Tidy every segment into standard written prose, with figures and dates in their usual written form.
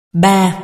3.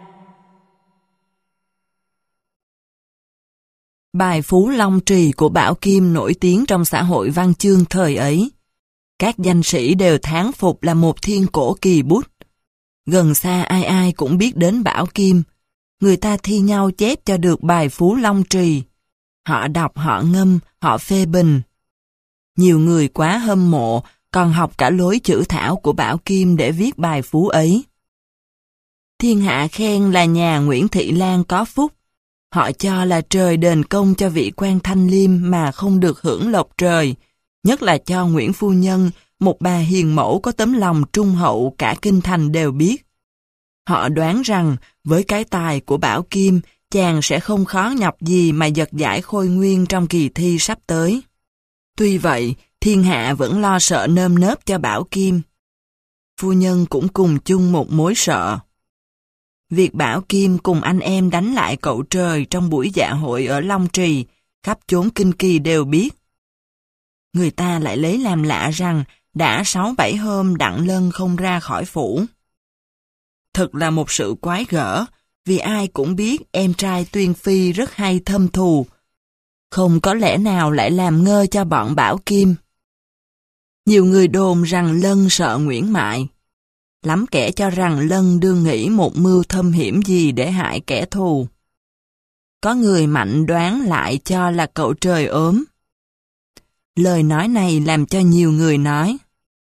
Bài Phú Long Trì của Bảo Kim nổi tiếng trong xã hội văn chương thời ấy. Các danh sĩ đều thán phục là một thiên cổ kỳ bút. Gần xa ai ai cũng biết đến Bảo Kim. Người ta thi nhau chép cho được bài Phú Long Trì. Họ đọc, họ ngâm, họ phê bình. Nhiều người quá hâm mộ, còn học cả lối chữ thảo của Bảo Kim để viết bài Phú ấy. Thiên hạ khen là nhà Nguyễn Thị Lan có phúc. Họ cho là trời đền công cho vị quan thanh liêm mà không được hưởng lộc trời, nhất là cho Nguyễn Phu Nhân, một bà hiền mẫu có tấm lòng trung hậu cả kinh thành đều biết. Họ đoán rằng với cái tài của Bảo Kim, chàng sẽ không khó nhọc gì mà giật giải khôi nguyên trong kỳ thi sắp tới. Tuy vậy, thiên hạ vẫn lo sợ nơm nớp cho Bảo Kim. Phu Nhân cũng cùng chung một mối sợ. Việc Bảo Kim cùng anh em đánh lại cậu trời trong buổi dạ hội ở Long Trì, khắp chốn kinh kỳ đều biết. Người ta lại lấy làm lạ rằng đã 6-7 hôm Đặng Lân không ra khỏi phủ. Thật là một sự quái gở, vì ai cũng biết em trai Tuyên Phi rất hay thâm thù. Không có lẽ nào lại làm ngơ cho bọn Bảo Kim. Nhiều người đồn rằng Lân sợ Nguyễn Mại. Lắm kẻ cho rằng Lân đương nghĩ một mưu thâm hiểm gì để hại kẻ thù. Có người mạnh đoán lại cho là cậu trời ốm. Lời nói này làm cho nhiều người nói: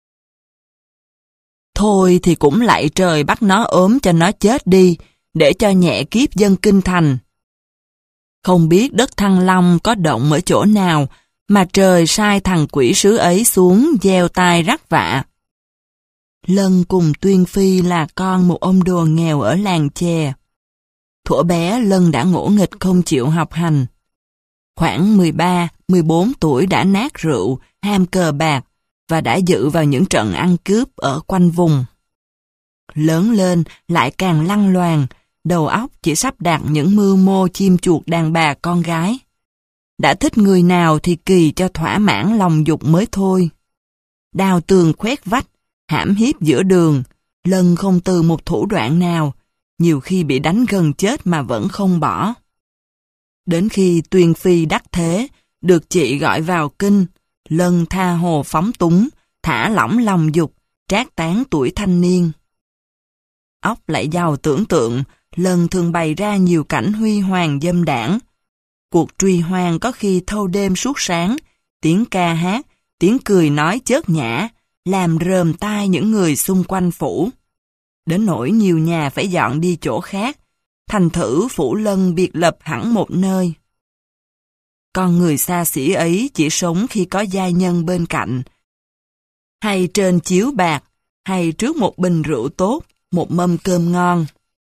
thôi thì cũng lạy trời bắt nó ốm cho nó chết đi, để cho nhẹ kiếp dân kinh thành. Không biết đất Thăng Long có động ở chỗ nào, mà trời sai thằng quỷ sứ ấy xuống gieo tai rắc vạ. Lân cùng Tuyên Phi là con một ông đồ nghèo ở làng chè. Thuở bé Lân đã ngỗ nghịch không chịu học hành. Khoảng 13-14 tuổi đã nát rượu, ham cờ bạc và đã dự vào những trận ăn cướp ở quanh vùng. Lớn lên lại càng lăng loàn, đầu óc chỉ sắp đặt những mưu mô chim chuột đàn bà con gái. Đã thích người nào thì kỳ cho thỏa mãn lòng dục mới thôi. Đào tường khoét vách, hãm hiếp giữa đường, Lân không từ một thủ đoạn nào, nhiều khi bị đánh gần chết mà vẫn không bỏ. Đến khi Tuyên Phi đắc thế, được chị gọi vào kinh, Lân tha hồ phóng túng, thả lỏng lòng dục, trác tán tuổi thanh niên. Óc lại giàu tưởng tượng, Lân thường bày ra nhiều cảnh huy hoàng dâm đảng. Cuộc truy hoang có khi thâu đêm suốt sáng, tiếng ca hát, tiếng cười nói chớt nhã, làm rờm tai những người xung quanh phủ. Đến nỗi nhiều nhà phải dọn đi chỗ khác, thành thử phủ Lân biệt lập hẳn một nơi. Con người xa xỉ ấy chỉ sống khi có giai nhân bên cạnh, hay trên chiếu bạc, hay trước một bình rượu tốt, một mâm cơm ngon.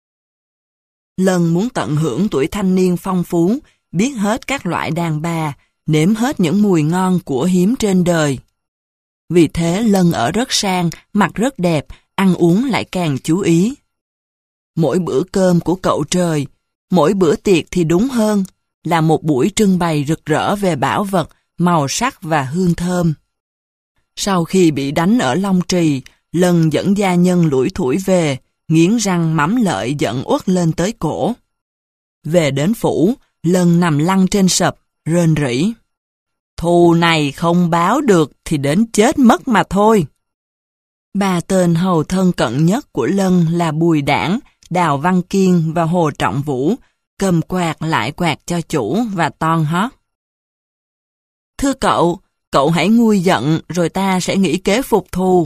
Lân muốn tận hưởng tuổi thanh niên phong phú, biết hết các loại đàn bà, nếm hết những mùi ngon của hiếm trên đời. Vì thế Lân ở rất sang, mặc rất đẹp, ăn uống lại càng chú ý. Mỗi bữa cơm của cậu trời, mỗi bữa tiệc thì đúng hơn, là một buổi trưng bày rực rỡ về bảo vật, màu sắc và hương thơm. Sau khi bị đánh ở Long Trì, Lân dẫn gia nhân lủi thủi về, nghiến răng mắm lợi giận uất lên tới cổ. Về đến phủ, Lân nằm lăn trên sập, rên rỉ: thù này không báo được thì đến chết mất mà thôi. Ba tên hầu thân cận nhất của Lân là Bùi Đảng, Đào Văn Kiên và Hồ Trọng Vũ, cầm quạt lại quạt cho chủ và toan hót: thưa cậu hãy nguôi giận rồi ta sẽ nghĩ kế phục thù.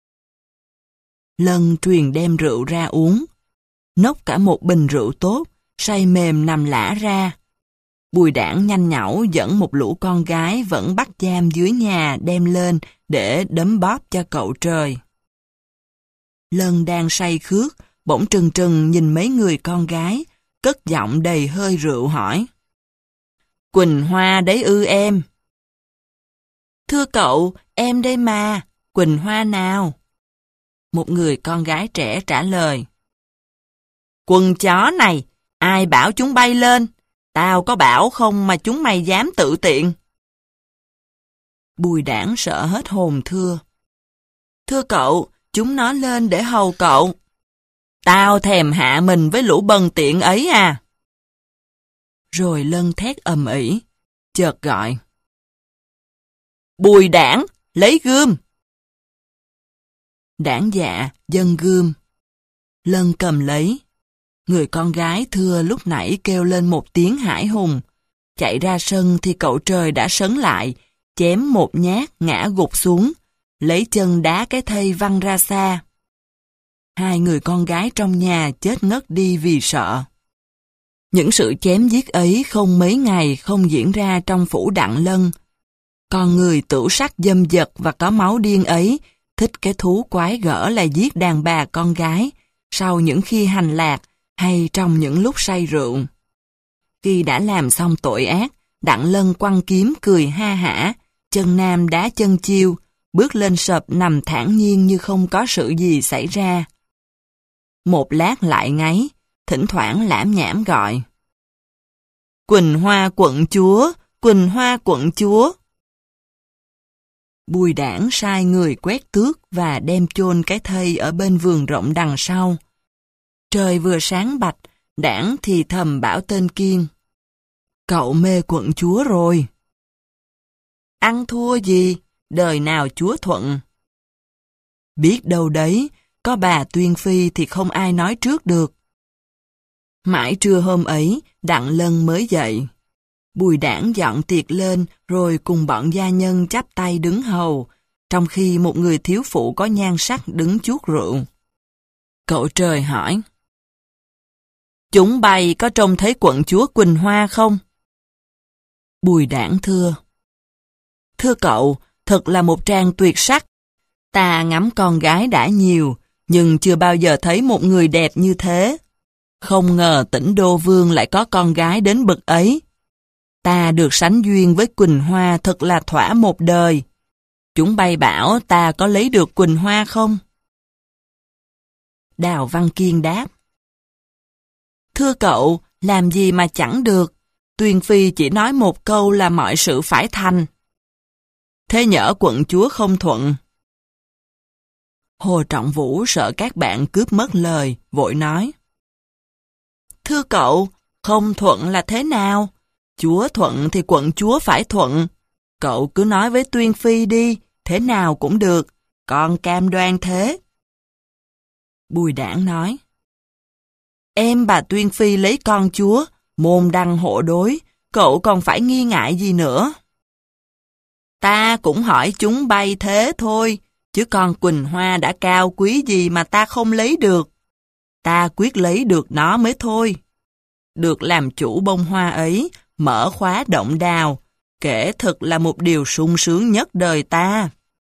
Lân truyền đem rượu ra uống, nốc cả một bình rượu tốt, say mềm nằm lả ra. Bùi Đảng nhanh nhảu dẫn một lũ con gái vẫn bắt giam dưới nhà đem lên để đấm bóp cho cậu trời. Lân đang say khước, bỗng trừng trừng nhìn mấy người con gái, cất giọng đầy hơi rượu hỏi: Quỳnh Hoa đấy ư em? Thưa cậu, em đây mà, Quỳnh Hoa nào? Một người con gái trẻ trả lời: Quần chó này, ai bảo chúng bay lên? Tao có bảo không mà chúng mày dám tự tiện. Bùi Đảng sợ hết hồn thưa: Thưa cậu, chúng nó lên để hầu cậu. Tao thèm hạ mình với lũ bần tiện ấy à. Rồi Lân thét ầm ĩ, chợt gọi. Bùi đảng, lấy gươm. Đảng dạ, dâng gươm. Lân cầm lấy. Người con gái Thưa lúc nãy kêu lên một tiếng hãi hùng. Chạy ra sân thì cậu Trời đã sấn lại, chém một nhát ngã gục xuống, lấy chân đá cái thây văng ra xa. Hai người con gái trong nhà chết ngất đi vì sợ. Những sự chém giết ấy không mấy ngày không diễn ra trong phủ Đặng Lân. Con người tửu sắc dâm dật và có máu điên ấy thích cái thú quái gở là giết đàn bà con gái sau những khi hành lạc hay trong những lúc say rượu. Khi đã làm xong tội ác, Đặng Lân quăng kiếm cười ha hả, chân nam đá chân chiêu, bước lên sập nằm thản nhiên như không có sự gì xảy ra. Một lát lại ngáy, thỉnh thoảng lảm nhảm gọi. Quỳnh Hoa quận chúa, Quỳnh Hoa quận chúa. Bùi Đảng sai người quét tước và đem chôn cái thây ở bên vườn rộng đằng sau. Trời vừa sáng bạch, Đảng thì thầm bảo tên Kiên. Cậu mê quận chúa rồi. Ăn thua gì, đời nào chúa thuận. Biết đâu đấy, có bà Tuyên Phi thì không ai nói trước được. Mãi trưa hôm ấy, Đặng Lân mới dậy. Bùi Đảng dọn tiệc lên rồi cùng bọn gia nhân chắp tay đứng hầu, trong khi một người thiếu phụ có nhan sắc đứng chuốt rượu. Cậu Trời hỏi. Chúng bay có trông thấy quận chúa Quỳnh Hoa không? Bùi Đảng thưa. Thưa cậu, thật là một trang tuyệt sắc. Ta ngắm con gái đã nhiều, nhưng chưa bao giờ thấy một người đẹp như thế. Không ngờ Tĩnh Đô Vương lại có con gái đến bậc ấy. Ta được sánh duyên với Quỳnh Hoa thật là thỏa một đời. Chúng bay bảo ta có lấy được Quỳnh Hoa không? Đào Văn Kiên đáp. Thưa cậu, làm gì mà chẳng được. Tuyên Phi chỉ nói một câu là mọi sự phải thành. Thế nhỡ quận chúa không thuận. Hồ Trọng Vũ sợ các bạn cướp mất lời, vội nói. Thưa cậu, không thuận là thế nào? Chúa thuận thì quận chúa phải thuận. Cậu cứ nói với Tuyên Phi đi, thế nào cũng được, con cam đoan thế. Bùi Đảng nói. Em bà Tuyên Phi lấy con chúa, môn đăng hộ đối, cậu còn phải nghi ngại gì nữa? Ta cũng hỏi chúng bay thế thôi, chứ con Quỳnh Hoa đã cao quý gì mà ta không lấy được. Ta quyết lấy được nó mới thôi. Được làm chủ bông hoa ấy, mở khóa động đào, kể thực là một điều sung sướng nhất đời ta.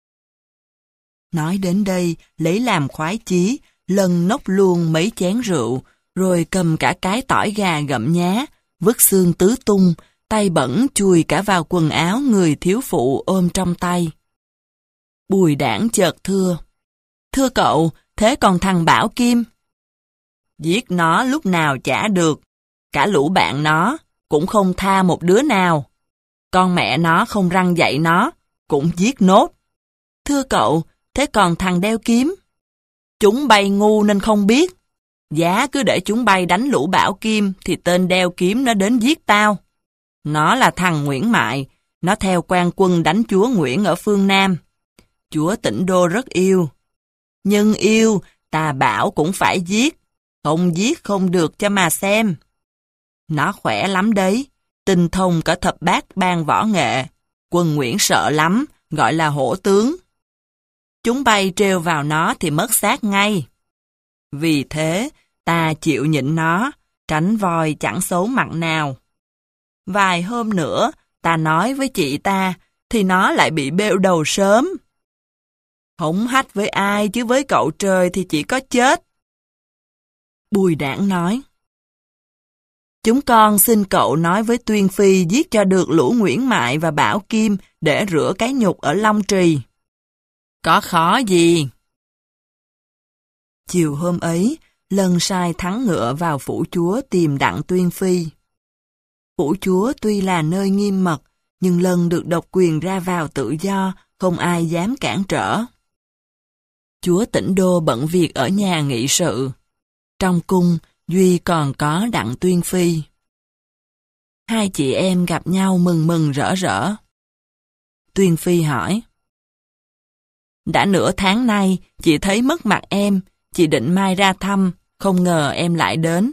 Nói đến đây, lấy làm khoái chí, Lân nốc luôn mấy chén rượu, rồi cầm cả cái tỏi gà gặm nhá, vứt xương tứ tung, tay bẩn chùi cả vào quần áo người thiếu phụ ôm trong tay. Bùi Đảng chợt thưa. Thưa cậu, thế còn thằng Bảo Kim? Giết nó lúc nào chả được, cả lũ bạn nó, cũng không tha một đứa nào. Con mẹ nó không răn dạy nó, cũng giết nốt. Thưa cậu, thế còn thằng đeo kiếm? Chúng bay ngu nên không biết. Giá cứ để chúng bay đánh lũ Bảo Kim thì tên đeo kiếm nó đến giết tao. Nó là thằng Nguyễn Mại, nó theo quan quân đánh chúa Nguyễn ở phương Nam. Chúa Tĩnh Đô rất yêu. Nhưng yêu, ta bảo cũng phải giết. Không giết không được cho mà xem. Nó khỏe lắm đấy, tinh thông cả thập bát ban võ nghệ. Quân Nguyễn sợ lắm, gọi là hổ tướng. Chúng bay trêu vào nó thì mất xác ngay. Vì thế, ta chịu nhịn nó, tránh voi chẳng xấu mặt nào. Vài hôm nữa, ta nói với chị ta, thì nó lại bị bêu đầu sớm. Hổng hách với ai chứ với cậu Trời thì chỉ có chết. Bùi Đảng nói. Chúng con xin cậu nói với Tuyên Phi giết cho được lũ Nguyễn Mại và Bảo Kim để rửa cái nhục ở Long Trì. Có khó gì? Chiều hôm ấy, Lân sai thắng ngựa vào phủ chúa tìm Đặng Tuyên Phi. Phủ chúa tuy là nơi nghiêm mật, nhưng Lân được độc quyền ra vào tự do, không ai dám cản trở. Chúa Tĩnh Đô bận việc ở nhà nghị sự. Trong cung, duy còn có Đặng Tuyên Phi. Hai chị em gặp nhau mừng mừng rỡ rỡ. Tuyên Phi hỏi: đã nửa tháng nay, chị thấy mất mặt em, chị định mai ra thăm, không ngờ em lại đến.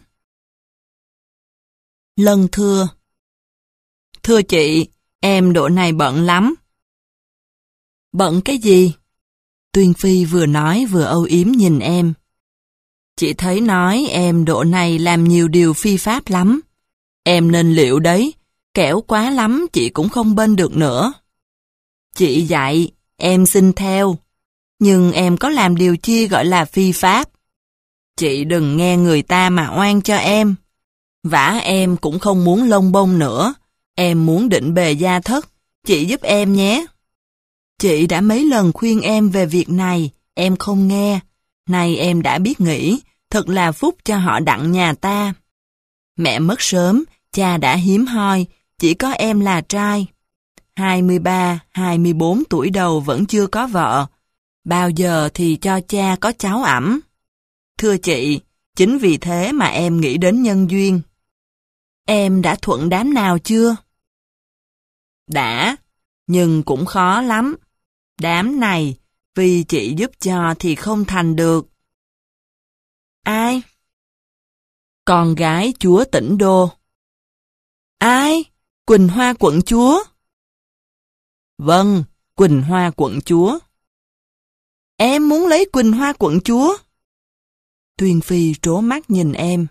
Lân thưa: thưa chị, em độ này bận lắm. Bận cái gì? Tuyên Phi vừa nói vừa âu yếm nhìn em. Chị thấy nói em độ này làm nhiều điều phi pháp lắm. Em nên liệu đấy, kẻo quá lắm chị cũng không bên được nữa. Chị dạy, em xin theo. Nhưng em có làm điều chi gọi là phi pháp. Chị đừng nghe người ta mà oan cho em. Vả em cũng không muốn lông bông nữa. Em muốn định bề gia thất, chị giúp em nhé. Chị đã mấy lần khuyên em về việc này, em không nghe. Nay em đã biết nghĩ, thật là phúc cho họ Đặng nhà ta. Mẹ mất sớm, cha đã hiếm hoi, chỉ có em là trai. 23, 24 tuổi đầu vẫn chưa có vợ. Bao giờ thì cho cha có cháu ẵm. Thưa chị, chính vì thế mà em nghĩ đến nhân duyên. Em đã thuận đám nào chưa? Đã, nhưng cũng khó lắm. Đám này, vì chị giúp cho thì không thành được. Ai? Con gái chúa Tĩnh Đô. Ai? Quỳnh Hoa quận chúa? Vâng, Quỳnh Hoa quận chúa. Em muốn lấy Quỳnh Hoa quận chúa? Tuyên Phi trố mắt nhìn em.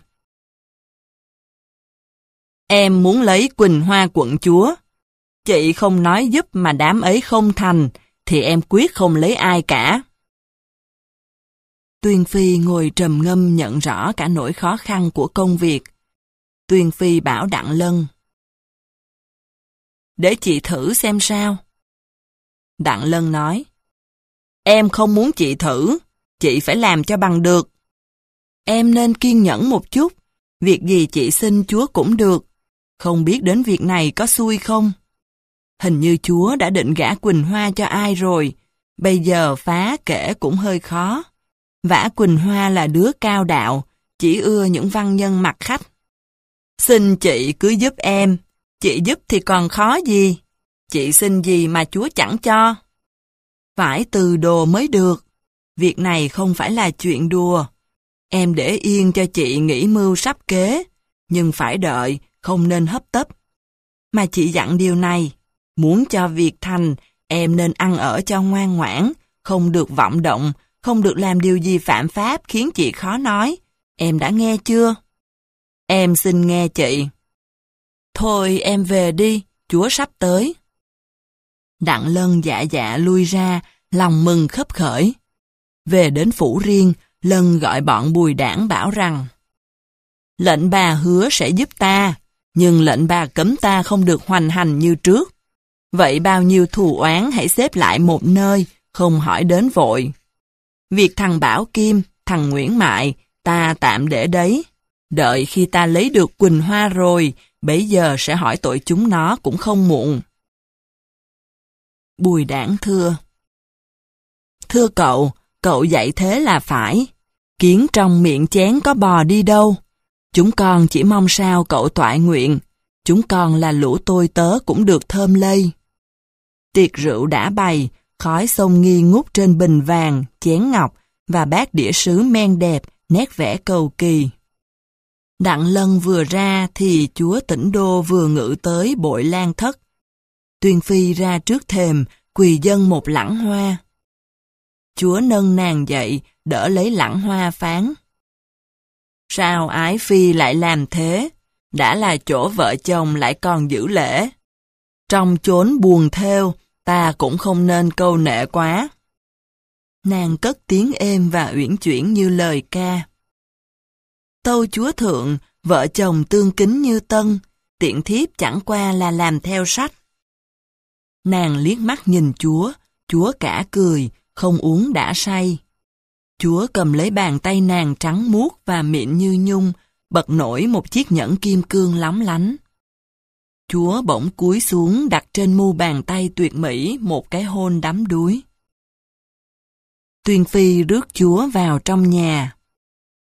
Em muốn lấy Quỳnh Hoa quận chúa. Chị không nói giúp mà đám ấy không thành, thì em quyết không lấy ai cả. Tuyên Phi ngồi trầm ngâm nhận rõ cả nỗi khó khăn của công việc. Tuyên Phi bảo Đặng Lân: để chị thử xem sao. Đặng Lân nói: em không muốn chị thử, chị phải làm cho bằng được. Em nên kiên nhẫn một chút, việc gì chị xin Chúa cũng được. Không biết đến việc này có xui không? Hình như Chúa đã định gả Quỳnh Hoa cho ai rồi, bây giờ phá kể cũng hơi khó. Vả Quỳnh Hoa là đứa cao đạo, chỉ ưa những văn nhân mặt khách. Xin chị cứ giúp em, chị giúp thì còn khó gì. Chị xin gì mà Chúa chẳng cho. Phải từ đồ mới được, việc này không phải là chuyện đùa. Em để yên cho chị nghĩ mưu sắp kế, nhưng phải đợi, không nên hấp tấp. Mà chị dặn điều này, muốn cho việc thành, em nên ăn ở cho ngoan ngoãn, không được vọng động, không được làm điều gì phạm pháp khiến chị khó nói. Em đã nghe chưa? Em xin nghe chị. Thôi em về đi, Chúa sắp tới. Đặng Lân dạ dạ lui ra, lòng mừng khấp khởi. Về đến phủ riêng, Lân gọi bọn Bùi Đảng bảo rằng: lệnh bà hứa sẽ giúp ta, nhưng lệnh bà cấm ta không được hoành hành như trước. Vậy bao nhiêu thù oán hãy xếp lại một nơi, không hỏi đến vội. Việc thằng Bảo Kim, thằng Nguyễn Mại, ta tạm để đấy. Đợi khi ta lấy được Quỳnh Hoa rồi, bấy giờ sẽ hỏi tội chúng nó cũng không muộn. Bùi Đảng thưa: thưa cậu dạy thế là phải. Kiến trong miệng chén có bò đi đâu. Chúng con chỉ mong sao cậu toại nguyện. Chúng con là lũ tôi tớ cũng được thơm lây. Tiệc rượu đã bày, khói xông nghi ngút trên bình vàng, chén ngọc và bát đĩa sứ men đẹp, nét vẽ cầu kỳ. Đặng Lân vừa ra thì chúa Tĩnh Đô vừa ngự tới bội lan thất. Tuyên Phi ra trước thềm, quỳ dâng một lẵng hoa. Chúa nâng nàng dậy, đỡ lấy lẵng hoa phán: sao ái phi lại làm thế? Đã là chỗ vợ chồng lại còn giữ lễ. Trong chốn buồn thêu, ta cũng không nên câu nệ quá. Nàng cất tiếng êm và uyển chuyển như lời ca. Tâu chúa thượng, vợ chồng tương kính như tân, tiện thiếp chẳng qua là làm theo sách. Nàng liếc mắt nhìn chúa cả cười, không uống đã say. Chúa cầm lấy bàn tay nàng trắng muốt và mịn như nhung, bật nổi một chiếc nhẫn kim cương lóng lánh. Chúa bỗng cúi xuống đặt trên mu bàn tay tuyệt mỹ một cái hôn đắm đuối. Tuyên Phi rước chúa vào trong nhà.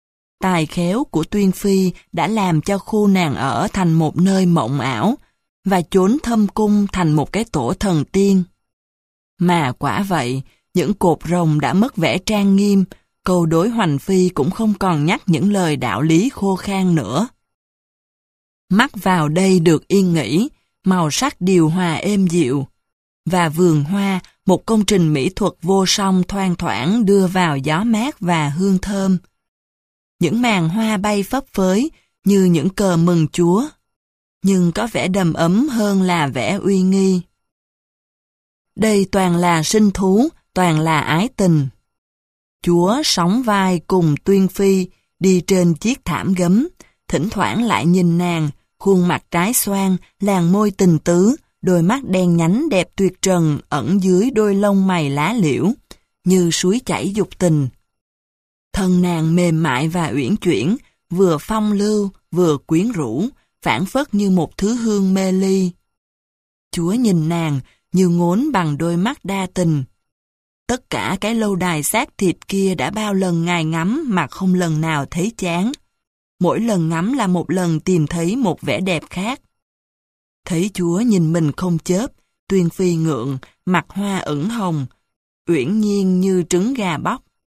tài khéo của Tuyên Phi đã làm cho khu nàng ở thành một nơi mộng ảo, và chốn thâm cung thành một cái tổ thần tiên. Mà quả vậy, những cột rồng đã mất vẻ trang nghiêm, câu đối hoành phi cũng không còn nhắc những lời đạo lý khô khan nữa. Mắt vào đây được yên nghỉ, màu sắc điều hòa êm dịu, và vườn hoa, một công trình mỹ thuật vô song thoang thoảng đưa vào gió mát và hương thơm. Những màn hoa bay phấp phới như những cờ mừng Chúa, nhưng có vẻ đầm ấm hơn là vẻ uy nghi. Đây toàn là sinh thú, toàn là ái tình. Chúa sóng vai cùng Tuyên Phi đi trên chiếc thảm gấm, thỉnh thoảng lại nhìn nàng, khuôn mặt trái xoan, làn môi tình tứ, đôi mắt đen nhánh đẹp tuyệt trần ẩn dưới đôi lông mày lá liễu, như suối chảy dục tình. Thân nàng mềm mại và uyển chuyển, vừa phong lưu, vừa quyến rũ, phảng phất như một thứ hương mê ly. Chúa nhìn nàng như ngốn bằng đôi mắt đa tình. Tất cả cái lâu đài xác thịt kia đã bao lần Ngài ngắm mà không lần nào thấy chán. Mỗi lần ngắm là một lần tìm thấy một vẻ đẹp khác. Thấy Chúa nhìn mình không chớp, Tuyên Phi ngượng, mặt hoa ửng hồng, uyển nhiên như trứng gà bóc.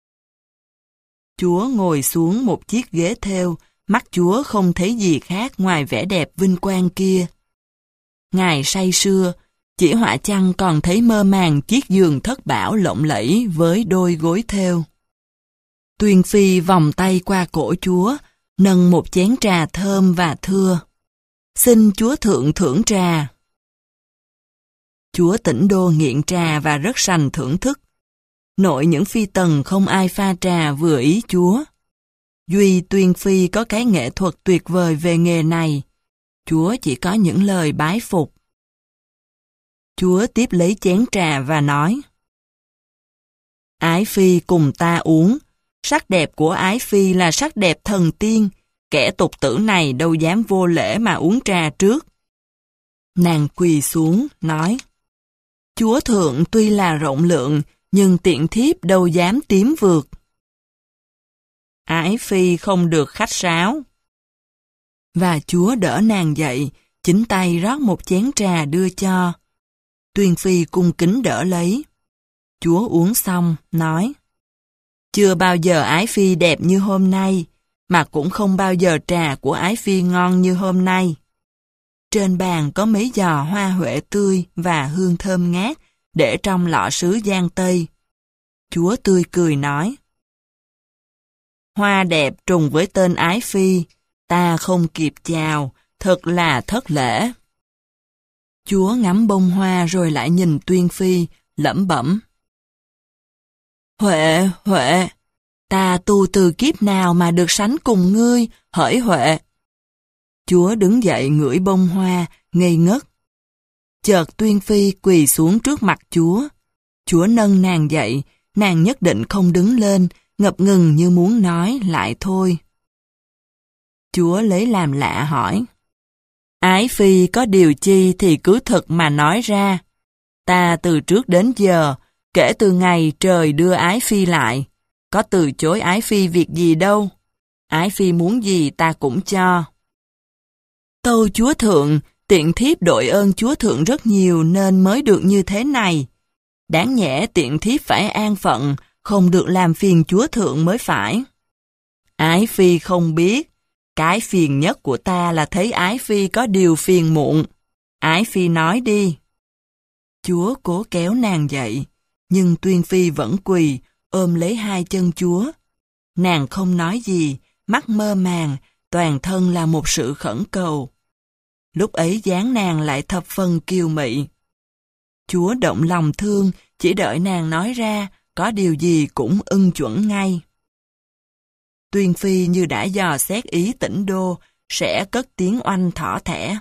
Chúa ngồi xuống một chiếc ghế thêu, mắt Chúa không thấy gì khác ngoài vẻ đẹp vinh quang kia. Ngài say sưa, chỉ họa chăng còn thấy mơ màng chiếc giường thất bảo lộng lẫy với đôi gối thêu. Tuyên Phi vòng tay qua cổ Chúa, nâng một chén trà thơm và thưa: "Xin Chúa thượng thưởng trà." Chúa Tĩnh Đô nghiện trà và rất sành thưởng thức. Nội những phi tần không ai pha trà vừa ý Chúa. Duy Tuyên Phi có cái nghệ thuật tuyệt vời về nghề này. Chúa chỉ có những lời bái phục. Chúa tiếp lấy chén trà và nói: "Ái Phi cùng ta uống. Sắc đẹp của Ái Phi là sắc đẹp thần tiên. Kẻ tục tử này đâu dám vô lễ mà uống trà trước." Nàng quỳ xuống, nói: "Chúa thượng tuy là rộng lượng, nhưng tiện thiếp đâu dám tiếm vượt." Ái Phi không được khách sáo. Và Chúa đỡ nàng dậy, chính tay rót một chén trà đưa cho. Tuyên Phi cung kính đỡ lấy. Chúa uống xong, nói: "Chưa bao giờ Ái Phi đẹp như hôm nay, mà cũng không bao giờ trà của Ái Phi ngon như hôm nay." Trên bàn có mấy giò hoa huệ tươi và hương thơm ngát để trong lọ sứ Giang Tây. Chúa tươi cười nói: "Hoa đẹp trùng với tên Ái Phi, ta không kịp chào, thật là thất lễ." Chúa ngắm bông hoa rồi lại nhìn Tuyên Phi, lẩm bẩm: "Huệ, Huệ, ta tu từ kiếp nào mà được sánh cùng ngươi, hỡi Huệ." Chúa đứng dậy ngửi bông hoa, ngây ngất. Chợt Tuyên Phi quỳ xuống trước mặt Chúa. Chúa nâng nàng dậy, nàng nhất định không đứng lên, ngập ngừng như muốn nói lại thôi. Chúa lấy làm lạ hỏi: "Ái Phi có điều chi thì cứ thực mà nói ra. Ta từ trước đến giờ, kể từ ngày trời đưa Ái Phi lại, có từ chối Ái Phi việc gì đâu. Ái Phi muốn gì ta cũng cho." "Tâu Chúa thượng, tiện thiếp đội ơn Chúa thượng rất nhiều nên mới được như thế này. Đáng nhẽ tiện thiếp phải an phận, không được làm phiền Chúa thượng mới phải." "Ái Phi không biết. Cái phiền nhất của ta là thấy Ái Phi có điều phiền muộn. Ái Phi nói đi." Chúa cố kéo nàng dậy, nhưng Tuyên Phi vẫn quỳ, ôm lấy hai chân Chúa. Nàng không nói gì, mắt mơ màng, toàn thân là một sự khẩn cầu. Lúc ấy dáng nàng lại thập phần kiều mị. Chúa động lòng thương, chỉ đợi nàng nói ra, có điều gì cũng ưng chuẩn ngay. Tuyên Phi như đã dò xét ý Tĩnh Đô, sẽ cất tiếng oanh thỏ thẻ: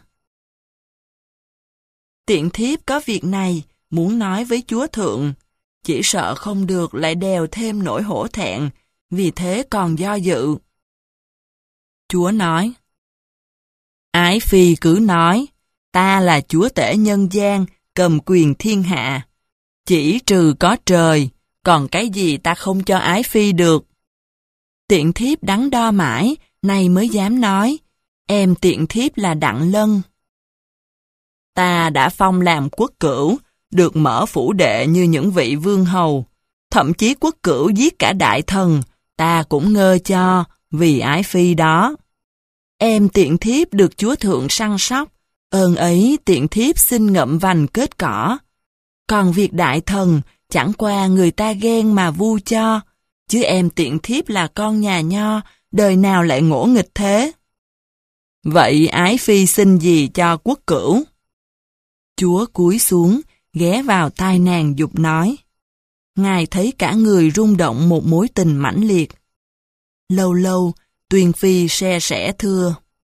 "Tiện thiếp có việc này, muốn nói với Chúa thượng, chỉ sợ không được lại đèo thêm nỗi hổ thẹn, vì thế còn do dự." Chúa nói: "Ái Phi cứ nói, ta là chúa tể nhân gian, cầm quyền thiên hạ. Chỉ trừ có trời, còn cái gì ta không cho Ái Phi được." Tiện thiếp đắn đo mãi, nay mới dám nói, em tiện thiếp là Đặng Lân. Ta đã phong làm quốc cửu, được mở phủ đệ như những vị vương hầu. Thậm chí quốc cửu giết cả đại thần, ta cũng ngơ cho, vì ái phi đó. Em tiện thiếp được chúa thượng săn sóc, ơn ấy tiện thiếp xin ngậm vành kết cỏ. Còn việc đại thần, chẳng qua người ta ghen mà vu cho, chứ em tiện thiếp là con nhà Nho, đời nào lại ngỗ nghịch thế. Vậy ái phi xin gì cho quốc cửu? Chúa cúi xuống, ghé vào tai nàng dục nói. Ngài thấy cả người rung động một mối tình mãnh liệt. Lâu lâu, Tuyền Phi se sẻ thưa.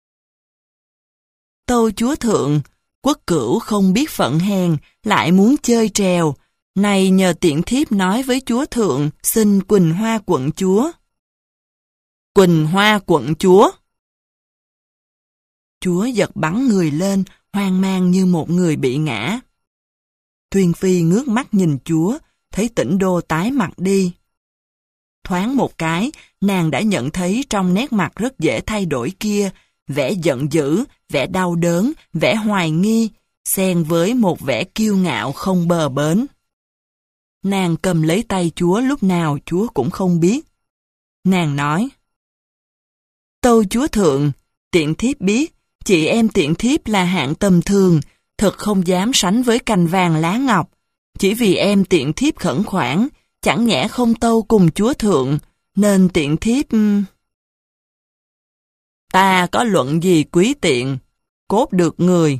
Tâu chúa thượng, quốc cửu không biết phận hèn, lại muốn chơi trèo. Này nhờ tiện thiếp nói với chúa thượng, xin Quỳnh Hoa quận chúa. Quỳnh Hoa quận chúa? Chúa giật bắn người lên, hoang mang như một người bị ngã. Tuyền Phi ngước mắt nhìn chúa, thấy Tĩnh Đô tái mặt đi. Thoáng một cái, nàng đã nhận thấy trong nét mặt rất dễ thay đổi kia, vẻ giận dữ, vẻ đau đớn, vẻ hoài nghi, xen với một vẻ kiêu ngạo không bờ bến. Nàng cầm lấy tay chúa lúc nào chúa cũng không biết. Nàng nói, tâu chúa thượng, tiện thiếp biết, chị em tiện thiếp là hạng tầm thường, thật không dám sánh với cành vàng lá ngọc. Chỉ vì em tiện thiếp khẩn khoản, chẳng nhẽ không tâu cùng chúa thượng, nên tiện thiếp... Ta có luận gì quý tiện, cốt được người.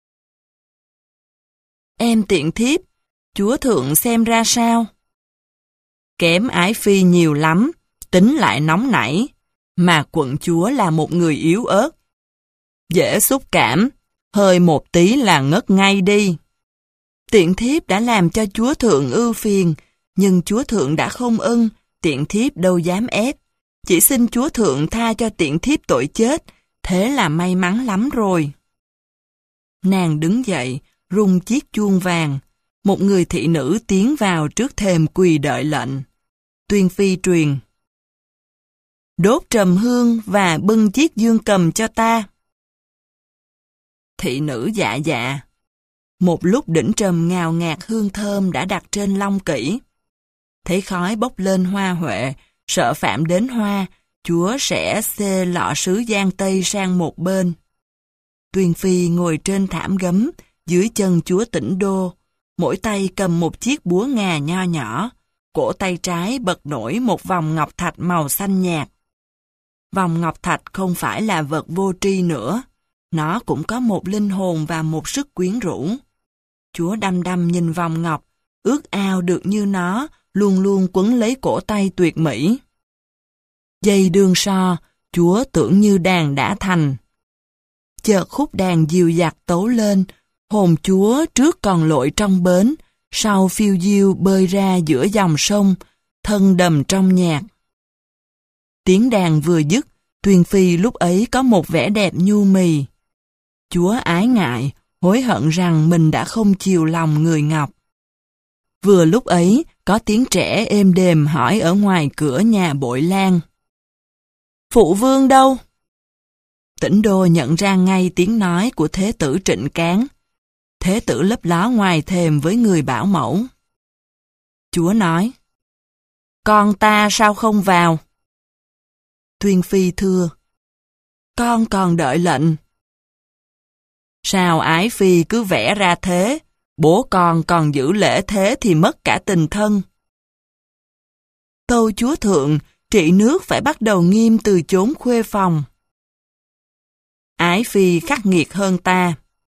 Em tiện thiếp, chúa thượng xem ra sao? Kém ái phi nhiều lắm, tính lại nóng nảy, mà quận chúa là một người yếu ớt. Dễ xúc cảm, hơi một tí là ngất ngay đi. Tiện thiếp đã làm cho chúa thượng ưu phiền, nhưng chúa thượng đã không ưng, tiện thiếp đâu dám ép. Chỉ xin chúa thượng tha cho tiện thiếp tội chết, thế là may mắn lắm rồi. Nàng đứng dậy, rung chiếc chuông vàng. Một người thị nữ tiến vào trước thềm quỳ đợi lệnh. Tuyên Phi truyền. Đốt trầm hương và bưng chiếc dương cầm cho ta. Thị nữ dạ dạ. Một lúc đỉnh trầm ngào ngạt hương thơm đã đặt trên long kỷ. Thấy khói bốc lên hoa huệ, sợ phạm đến hoa, chúa sẽ xê lọ sứ Giang Tây sang một bên. Tuyền Phi ngồi trên thảm gấm, dưới chân chúa Tĩnh Đô, mỗi tay cầm một chiếc búa ngà nho nhỏ, cổ tay trái bật nổi một vòng ngọc thạch màu xanh nhạt. Vòng ngọc thạch không phải là vật vô tri nữa, nó cũng có một linh hồn và một sức quyến rũ. Chúa đăm đăm nhìn vòng ngọc, ước ao được như nó, luôn luôn quấn lấy cổ tay tuyệt mỹ. Dây đương so, chúa tưởng như đàn đã thành. Chợt khúc đàn dìu dặt tấu lên, hồn chúa trước còn lội trong bến, sau phiêu diêu bơi ra giữa dòng sông, thân đầm trong nhạc. Tiếng đàn vừa dứt, Tuyền Phi lúc ấy có một vẻ đẹp nhu mì. Chúa ái ngại, hối hận rằng mình đã không chiều lòng người Ngọc. Vừa lúc ấy, có tiếng trẻ êm đềm hỏi ở ngoài cửa nhà Bội Lan. Phụ vương đâu? Tĩnh Đô nhận ra ngay tiếng nói của Thế tử Trịnh Cán. Thế tử lấp ló ngoài thềm với người bảo mẫu. Chúa nói, con ta sao không vào? Tuyên Phi thưa, con còn đợi lệnh. Sao ái phi cứ vẽ ra thế, bố con còn giữ lễ thế thì mất cả tình thân. Tâu chúa thượng, trị nước phải bắt đầu nghiêm từ chốn khuê phòng. Ái phi khắc nghiệt hơn ta.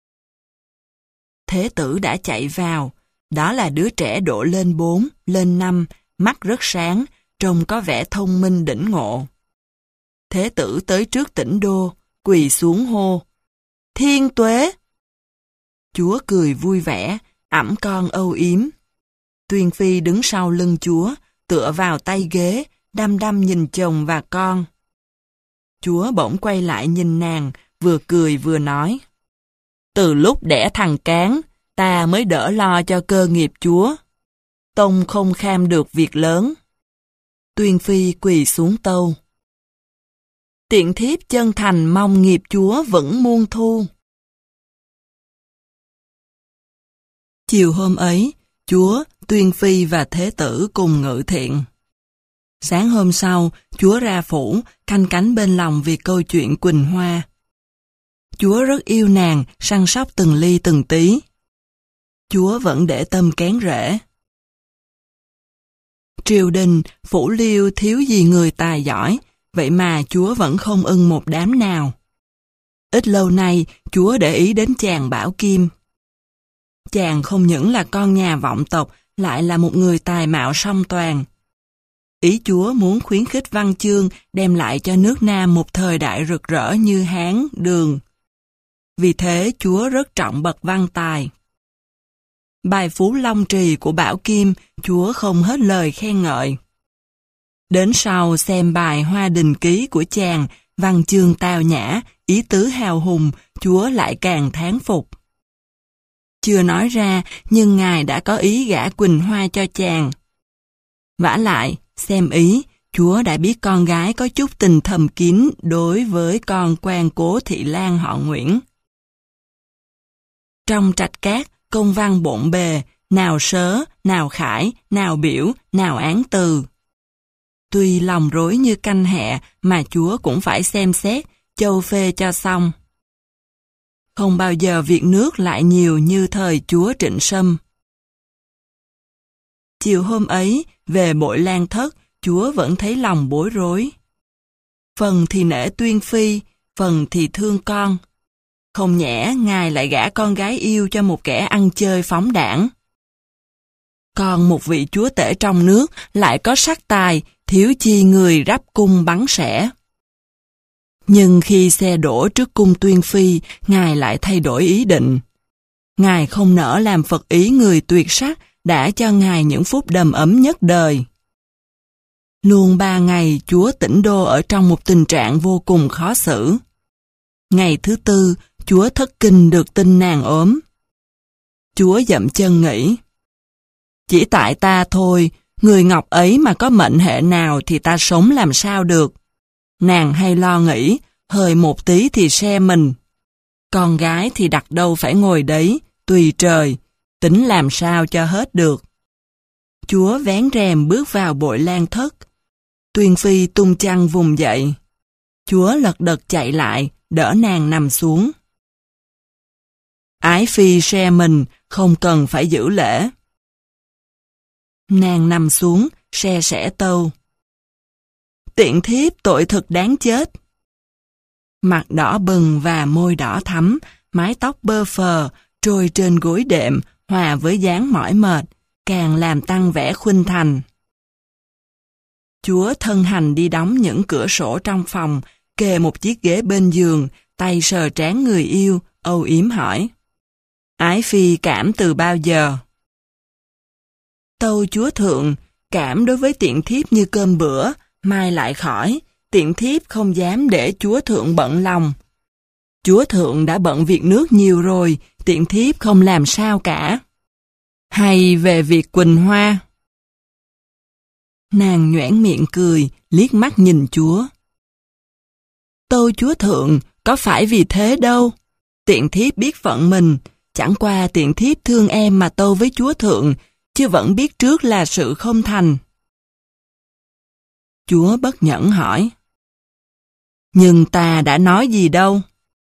Thế tử đã chạy vào, đó là đứa trẻ độ lên 4, lên 5, mắt rất sáng, trông có vẻ thông minh đỉnh ngộ. Thế tử tới trước Tĩnh Đô, quỳ xuống hô. Thiên tuế! Chúa cười vui vẻ, ẵm con âu yếm. Tuyền Phi đứng sau lưng chúa, tựa vào tay ghế, đăm đăm nhìn chồng và con. Chúa bỗng quay lại nhìn nàng, vừa cười vừa nói. Từ lúc đẻ thằng Cán, ta mới đỡ lo cho cơ nghiệp chúa. Tông không kham được việc lớn. Tuyên Phi quỳ xuống tâu. Tiện thiếp chân thành mong nghiệp Chúa vẫn muôn thu. Chiều hôm ấy, Chúa, Tuyên Phi và Thế Tử cùng ngự thiện. Sáng hôm sau, Chúa ra phủ, canh cánh bên lòng vì câu chuyện Quỳnh Hoa. Chúa rất yêu nàng, săn sóc từng ly từng tí. Chúa vẫn để tâm kén rễ. Triều đình, phủ liêu thiếu gì người tài giỏi, vậy mà Chúa vẫn không ưng một đám nào. Ít lâu nay, Chúa để ý đến chàng Bảo Kim. Chàng không những là con nhà vọng tộc, lại là một người tài mạo song toàn. Ý Chúa muốn khuyến khích văn chương đem lại cho nước Nam một thời đại rực rỡ như Hán, Đường. Vì thế Chúa rất trọng bậc văn tài. Bài Phú Long Trì của Bảo Kim, Chúa không hết lời khen ngợi. Đến sau xem bài Hoa Đình Ký của chàng, văn chương tao nhã, ý tứ hào hùng, Chúa lại càng thán phục. Chưa nói ra, nhưng Ngài đã có ý gả Quỳnh Hoa cho chàng. Vả lại, xem ý, Chúa đã biết con gái có chút tình thầm kín đối với con quan cố thị lang họ Nguyễn. Trong trạch cát, công văn bộn bề, nào sớ, nào khải, nào biểu, nào án từ. Tuy lòng rối như canh hẹ mà Chúa cũng phải xem xét, châu phê cho xong. Không bao giờ việc nước lại nhiều như thời Chúa Trịnh Sâm. Chiều hôm ấy, về Bội Lan Thất, Chúa vẫn thấy lòng bối rối. Phần thì nể Tuyên Phi, phần thì thương con. Không nhẽ Ngài lại gả con gái yêu cho một kẻ ăn chơi phóng đảng. Còn một vị chúa tể trong nước lại có sắc tài, thiếu chi người rắp cung bắn sẻ. Nhưng khi xe đổ trước cung Tuyên Phi, Ngài lại thay đổi ý định. Ngài không nỡ làm phật ý người tuyệt sắc đã cho Ngài những phút đầm ấm nhất đời. Luôn 3 ngày Chúa tĩnh đô ở trong một tình trạng vô cùng khó xử. Ngày thứ 4, Chúa thất kinh được tin nàng ốm. Chúa dậm chân nghĩ. Chỉ tại ta thôi, người ngọc ấy mà có mệnh hệ nào thì ta sống làm sao được. Nàng hay lo nghĩ, hơi một tí thì se mình. Con gái thì đặt đâu phải ngồi đấy, tùy trời, tính làm sao cho hết được. Chúa vén rèm bước vào Bội Lan Thất. Tuyên Phi tung chăn vùng dậy. Chúa lật đật chạy lại, đỡ nàng nằm xuống. Ái phi se mình, không cần phải giữ lễ. Nàng nằm xuống, se sẻ tâu. Tiện thiếp tội thực đáng chết. Mặt đỏ bừng và môi đỏ thắm, mái tóc bơ phờ, trôi trên gối đệm, hòa với dáng mỏi mệt, càng làm tăng vẻ khuynh thành. Chúa thân hành đi đóng những cửa sổ trong phòng, kề một chiếc ghế bên giường, tay sờ trán người yêu, âu yếm hỏi. Ái phi cảm từ bao giờ? Tâu chúa thượng, cảm đối với tiện thiếp như cơm bữa, mai lại khỏi, tiện thiếp không dám để chúa thượng bận lòng. Chúa thượng đã bận việc nước nhiều rồi, tiện thiếp không làm sao cả. Hay về việc Quỳnh Hoa? Nàng nhoẻn miệng cười, liếc mắt nhìn chúa. Tâu chúa thượng, có phải vì thế đâu. Tiện thiếp biết phận mình, chẳng qua tiện thiếp thương em mà tâu với chúa thượng, chứ vẫn biết trước là sự không thành. Chúa bất nhẫn hỏi. Nhưng ta đã nói gì đâu.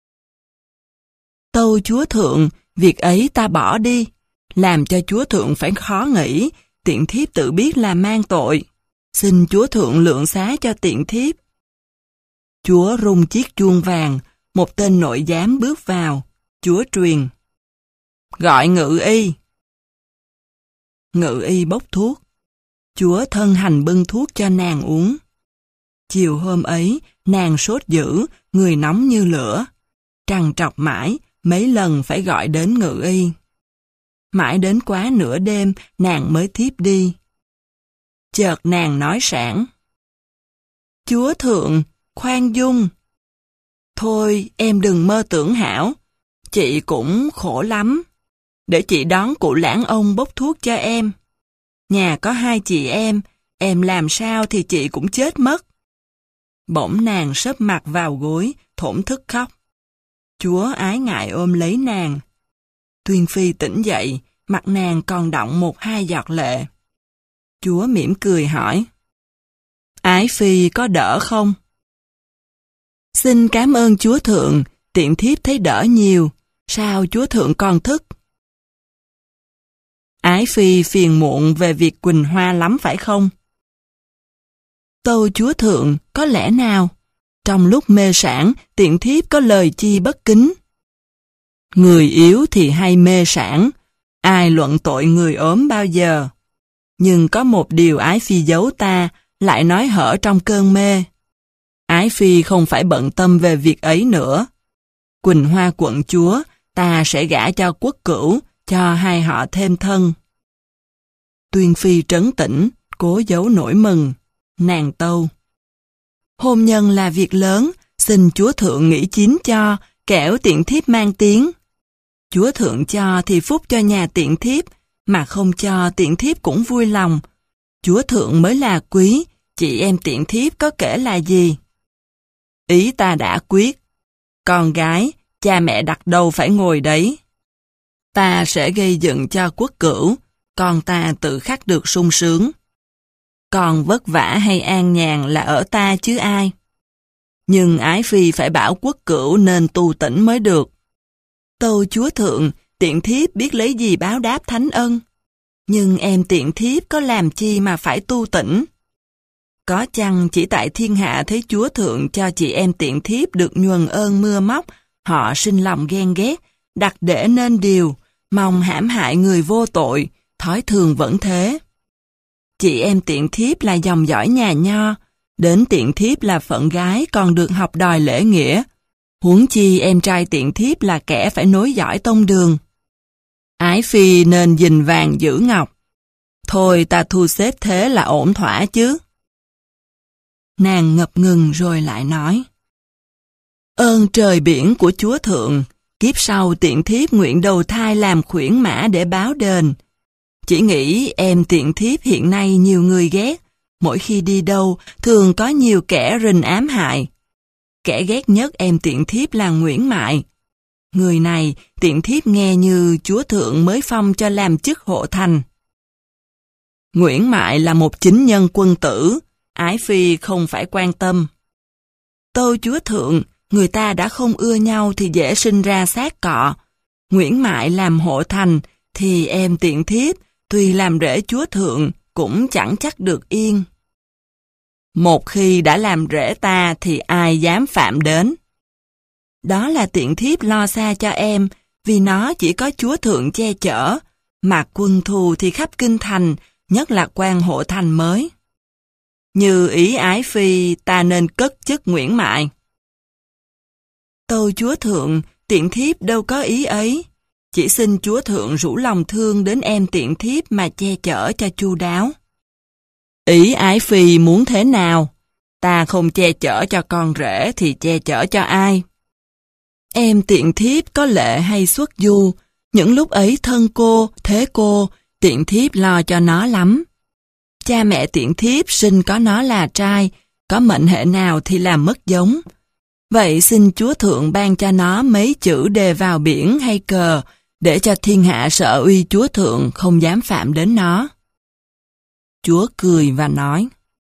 Tâu chúa thượng, việc ấy ta bỏ đi, làm cho chúa thượng phải khó nghĩ, tiện thiếp tự biết là mang tội. Xin chúa thượng lượng xá cho tiện thiếp. Chúa rung chiếc chuông vàng, một tên nội giám bước vào, chúa truyền. Gọi ngự y. Ngự y bốc thuốc. Chúa thân hành bưng thuốc cho nàng uống. Chiều hôm ấy, nàng sốt dữ, người nóng như lửa. Trằn trọc mãi, mấy lần phải gọi đến ngự y. Mãi đến quá nửa đêm, nàng mới thiếp đi. Chợt nàng nói sảng. Chúa thượng, khoan dung. Thôi, em đừng mơ tưởng hảo. Chị cũng khổ lắm. Để chị đón cụ lãng ông bốc thuốc cho em. Nhà có 2 chị em làm sao thì chị cũng chết mất. Bỗng nàng sấp mặt vào gối, thổn thức khóc. Chúa ái ngại ôm lấy nàng. Tuyên Phi tỉnh dậy, mặt nàng còn đọng 1-2 giọt lệ. Chúa mỉm cười hỏi, Ái Phi có đỡ không? Xin cảm ơn Chúa Thượng, tiện thiếp thấy đỡ nhiều, sao Chúa Thượng còn thức? Ái Phi phiền muộn về việc Quỳnh Hoa lắm phải không? Tâu Chúa Thượng, có lẽ nào? Trong lúc mê sản, tiện thiếp có lời chi bất kính. Người yếu thì hay mê sản, ai luận tội người ốm bao giờ. Nhưng có một điều Ái Phi giấu ta, lại nói hở trong cơn mê. Ái Phi không phải bận tâm về việc ấy nữa. Quỳnh Hoa quận chúa, ta sẽ gả cho Quốc Cửu, cho hai họ thêm thân. Tuyên Phi trấn tĩnh, cố giấu nỗi mừng. Nàng tâu, hôn nhân là việc lớn, xin Chúa Thượng nghĩ chín cho, kẻo tiện thiếp mang tiếng. Chúa Thượng cho thì phúc cho nhà tiện thiếp, mà không cho tiện thiếp cũng vui lòng. Chúa Thượng mới là quý, chị em tiện thiếp có kể là gì? Ý ta đã quyết. Con gái, cha mẹ đặt đâu phải ngồi đấy. Ta sẽ gây dựng cho Quốc Cửu, con ta tự khắc được sung sướng. Còn vất vả hay an nhàn là ở ta chứ ai. Nhưng Ái Phi phải bảo Quốc Cửu nên tu tỉnh mới được. Tâu Chúa Thượng, tiện thiếp biết lấy gì báo đáp thánh ân. Nhưng em tiện thiếp có làm chi mà phải tu tỉnh? Có chăng chỉ tại thiên hạ thấy Chúa Thượng cho chị em tiện thiếp được nhuần ơn mưa móc, họ sinh lòng ghen ghét, đặt để nên điều, mong hãm hại người vô tội, thói thường vẫn thế. Chị em tiện thiếp là dòng dõi nhà Nho, đến tiện thiếp là phận gái còn được học đòi lễ nghĩa, huống chi em trai tiện thiếp là kẻ phải nối dõi tông đường. Ái Phi nên gìn vàng giữ ngọc. Thôi ta thu xếp thế là ổn thỏa chứ. Nàng ngập ngừng rồi lại nói, ơn trời biển của Chúa Thượng, kiếp sau tiện thiếp nguyện đầu thai làm khuyển mã để báo đền. Chỉ nghĩ em tiện thiếp hiện nay nhiều người ghét, mỗi khi đi đâu thường có nhiều kẻ rình ám hại. Kẻ ghét nhất em tiện thiếp là Nguyễn Mại. Người này tiện thiếp nghe như Chúa Thượng mới phong cho làm chức hộ thành. Nguyễn Mại là một chính nhân quân tử, Ái Phi không phải quan tâm. Tâu Chúa Thượng, người ta đã không ưa nhau thì dễ sinh ra sát cọ. Nguyễn Mại làm hộ thành thì em tiện thiếp tuy làm rễ Chúa Thượng cũng chẳng chắc được yên. Một khi đã làm rễ ta thì ai dám phạm đến. Đó là tiện thiếp lo xa cho em, vì nó chỉ có Chúa Thượng che chở, mà quân thù thì khắp kinh thành, nhất là quan hộ thành mới. Như ý Ái Phi, ta nên cất chức Nguyễn Mại. Tâu Chúa Thượng, tiện thiếp đâu có ý ấy. Chỉ xin Chúa Thượng rủ lòng thương đến em tiện thiếp mà che chở cho chu đáo. Ý Ái Phi muốn thế nào? Ta không che chở cho con rể thì che chở cho ai? Em tiện thiếp có lệ hay xuất du, những lúc ấy thân cô, thế cô, tiện thiếp lo cho nó lắm. Cha mẹ tiện thiếp sinh có nó là trai, có mệnh hệ nào thì làm mất giống. Vậy xin Chúa Thượng ban cho nó mấy chữ đề vào biển hay cờ, để cho thiên hạ sợ uy Chúa Thượng không dám phạm đến nó. Chúa cười và nói,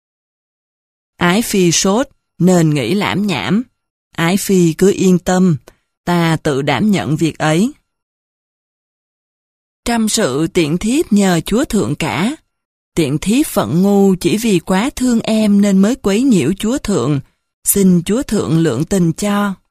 Ái Phi sốt, nên nghĩ lãm nhảm. Ái Phi cứ yên tâm, ta tự đảm nhận việc ấy. Trăm sự tiện thiếp nhờ Chúa Thượng cả. Tiện thiếp phận ngu chỉ vì quá thương em nên mới quấy nhiễu Chúa Thượng. Xin Chúa Thượng lượng tình cho.